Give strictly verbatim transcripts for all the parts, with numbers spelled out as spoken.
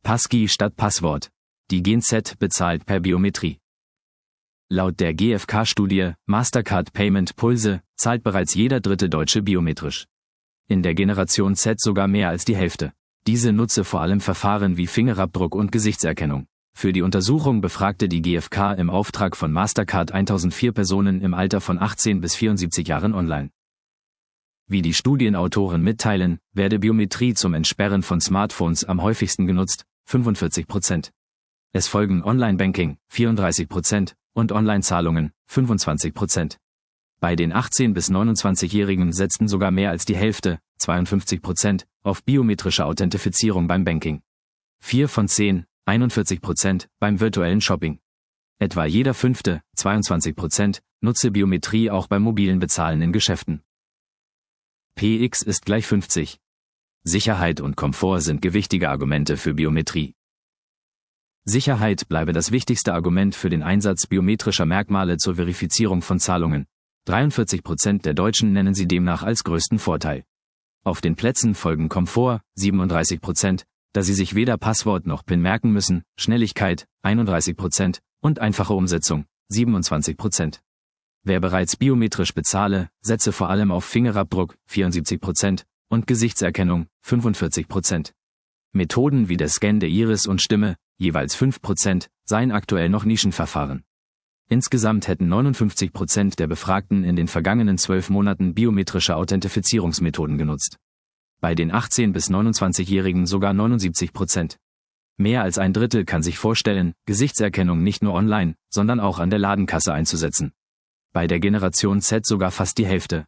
Passkey statt Passwort. Die Gen Z bezahlt per Biometrie. Laut der G f K-Studie Mastercard Payment Pulse zahlt bereits jeder dritte Deutsche biometrisch. In der Generation Z sogar mehr als die Hälfte. Diese nutze vor allem Verfahren wie Fingerabdruck und Gesichtserkennung. Für die Untersuchung befragte die G f K im Auftrag von Mastercard eintausendvier Personen im Alter von achtzehn bis vierundsiebzig Jahren online. Wie die Studienautoren mitteilen, werde Biometrie zum Entsperren von Smartphones am häufigsten genutzt, fünfundvierzig Prozent. Es folgen Online-Banking, vierunddreißig Prozent, und Online-Zahlungen, fünfundzwanzig Prozent. Bei den achtzehn- bis neunundzwanzigjährigen setzten sogar mehr als die Hälfte, zweiundfünfzig Prozent, auf biometrische Authentifizierung beim Banking. Vier von zehn, einundvierzig Prozent, beim virtuellen Shopping. Etwa jeder fünfte, zweiundzwanzig Prozent, nutze Biometrie auch beim mobilen Bezahlen in Geschäften. P X ist gleich fünfzig. Sicherheit und Komfort sind gewichtige Argumente für Biometrie. Sicherheit bleibe das wichtigste Argument für den Einsatz biometrischer Merkmale zur Verifizierung von Zahlungen. dreiundvierzig Prozent der Deutschen nennen sie demnach als größten Vorteil. Auf den Plätzen folgen Komfort, siebenunddreißig Prozent, da sie sich weder Passwort noch PIN merken müssen, Schnelligkeit, einunddreißig Prozent, und einfache Umsetzung, siebenundzwanzig Prozent. Wer bereits biometrisch bezahle, setze vor allem auf Fingerabdruck, vierundsiebzig Prozent, und Gesichtserkennung, fünfundvierzig Prozent. Methoden wie der Scan der Iris und Stimme, jeweils fünf Prozent, seien aktuell noch Nischenverfahren. Insgesamt hätten neunundfünfzig Prozent der Befragten in den vergangenen zwölf Monaten biometrische Authentifizierungsmethoden genutzt. Bei den achtzehn- bis neunundzwanzigjährigen sogar neunundsiebzig Prozent. Mehr als ein Drittel kann sich vorstellen, Gesichtserkennung nicht nur online, sondern auch an der Ladenkasse einzusetzen. Bei der Generation Z sogar fast die Hälfte.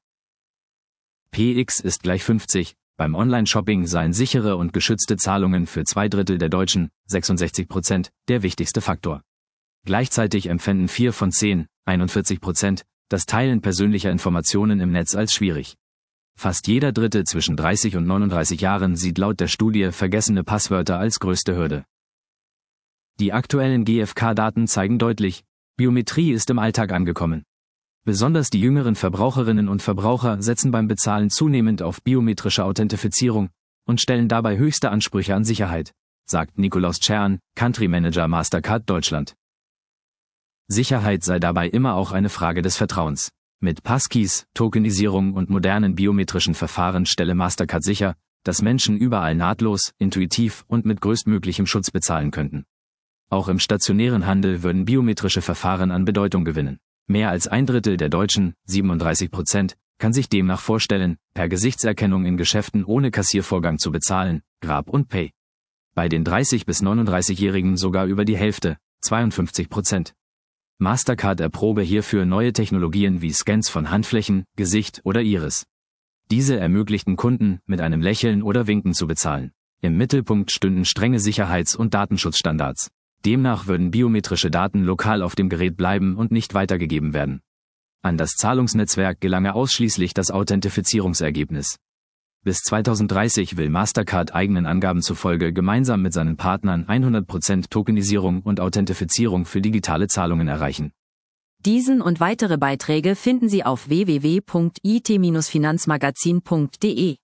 P X ist gleich fünfzig. Beim Online-Shopping seien sichere und geschützte Zahlungen für zwei Drittel der Deutschen, sechsundsechzig Prozent, der wichtigste Faktor. Gleichzeitig empfänden vier von zehn, einundvierzig Prozent, das Teilen persönlicher Informationen im Netz als schwierig. Fast jeder Dritte zwischen dreißig und neununddreißig Jahren sieht laut der Studie vergessene Passwörter als größte Hürde. Die aktuellen G f K-Daten zeigen deutlich, Biometrie ist im Alltag angekommen. Besonders die jüngeren Verbraucherinnen und Verbraucher setzen beim Bezahlen zunehmend auf biometrische Authentifizierung und stellen dabei höchste Ansprüche an Sicherheit, sagt Nikolaus Czern, Country Manager Mastercard Deutschland. Sicherheit sei dabei immer auch eine Frage des Vertrauens. Mit Passkeys, Tokenisierung und modernen biometrischen Verfahren stelle Mastercard sicher, dass Menschen überall nahtlos, intuitiv und mit größtmöglichem Schutz bezahlen könnten. Auch im stationären Handel würden biometrische Verfahren an Bedeutung gewinnen. Mehr als ein Drittel der Deutschen, siebenunddreißig Prozent, kann sich demnach vorstellen, per Gesichtserkennung in Geschäften ohne Kassiervorgang zu bezahlen, Grab und Pay. Bei den dreißig- bis neununddreißigjährigen sogar über die Hälfte, zweiundfünfzig Prozent. Mastercard erprobe hierfür neue Technologien wie Scans von Handflächen, Gesicht oder Iris. Diese ermöglichten Kunden, mit einem Lächeln oder Winken zu bezahlen. Im Mittelpunkt stünden strenge Sicherheits- und Datenschutzstandards. Demnach würden biometrische Daten lokal auf dem Gerät bleiben und nicht weitergegeben werden. An das Zahlungsnetzwerk gelange ausschließlich das Authentifizierungsergebnis. Bis zweitausenddreißig will Mastercard eigenen Angaben zufolge gemeinsam mit seinen Partnern hundert Prozent Tokenisierung und Authentifizierung für digitale Zahlungen erreichen. Diesen und weitere Beiträge finden Sie auf w w w punkt i t Bindestrich finanzmagazin punkt de.